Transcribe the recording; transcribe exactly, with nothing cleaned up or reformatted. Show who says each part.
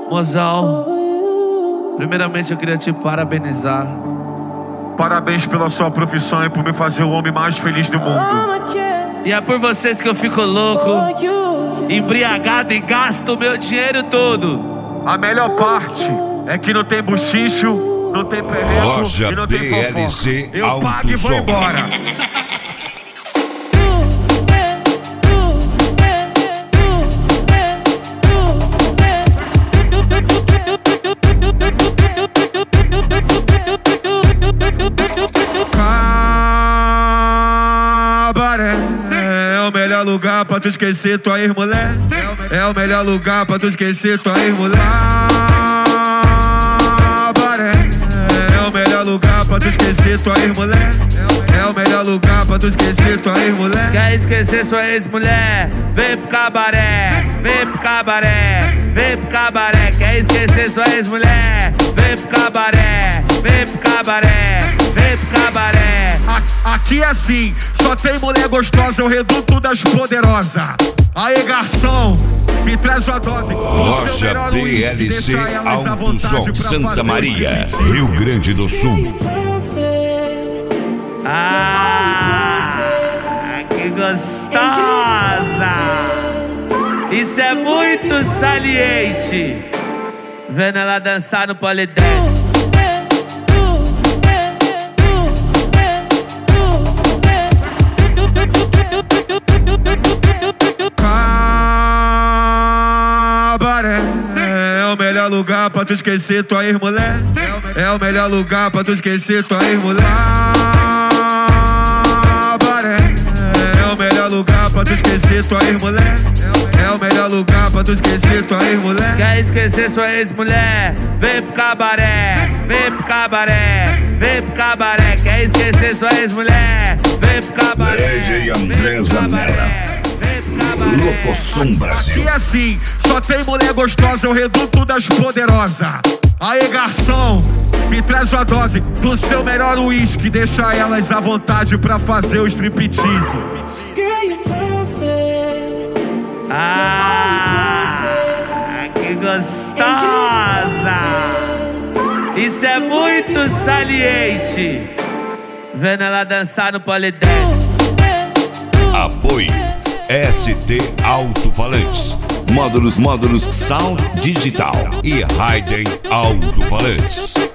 Speaker 1: Mozão, primeiramente eu queria te parabenizar.
Speaker 2: Parabéns pela sua profissão e por me fazer o homem mais feliz do mundo.
Speaker 1: E é por vocês que eu fico louco, embriagado e gasto o meu dinheiro todo.
Speaker 2: A melhor parte é que não tem buchicho, não tem perreco
Speaker 3: Loja
Speaker 2: e não tem
Speaker 3: B L C
Speaker 2: fofoca. Eu pago e vou
Speaker 3: Alto Som.
Speaker 2: embora. Cabaré é o melhor lugar pra tu esquecer tua ex-mulher. É o melhor lugar pra tu esquecer tua ex-mulher. Cabaré é o melhor lugar pra tu esquecer tua ex-mulher. É o melhor lugar pra tu esquecer tua ex-mulher.
Speaker 1: Quer esquecer sua ex-mulher? Vem pro cabaré, vem pro cabaré, vem pro cabaré. Quer esquecer sua ex-mulher? Vem pro cabaré, vem pro cabaré, vem pro cabaré.
Speaker 2: Aqui é assim, só tem mulher gostosa, é o reduto das poderosas. Aí, garçom, me traz uma dose.
Speaker 3: Loja B L C Alto Som, Santa Maria, Rio Grande do Sul.
Speaker 1: Ah, que gostosa! Isso é muito saliente. Vendo ela dançar no polidense.
Speaker 2: Cabaré é o melhor lugar pra tu esquecer tua ex-mulher. É o melhor lugar pra tu esquecer tua ex-mulher. Cabaré é o melhor lugar pra tu esquecer tua ex-mulher. É o melhor lugar pra tu esquecer tua ex-mulher.
Speaker 1: Quer esquecer sua ex-mulher? Vem pro cabaré, vem pro cabaré, vem pro cabaré. Quer esquecer sua ex-mulher? Vem pro cabaré,
Speaker 3: D J
Speaker 1: vem
Speaker 3: André
Speaker 1: pro
Speaker 3: Zanella.
Speaker 1: cabaré, vem pro cabaré.
Speaker 3: Locosom Brasil.
Speaker 2: Aqui é assim, só tem mulher gostosa, é o reduto das poderosas. Aí, garçom, me traz uma dose do seu melhor uísque. Deixa elas à vontade pra fazer o striptease.
Speaker 1: Ah, que gostosa! Isso é muito saliente. Vendo ela dançar no polidense.
Speaker 3: Apoio S T Alto-Falantes, módulos, módulos Sound Digital e Raiden Alto-Falantes.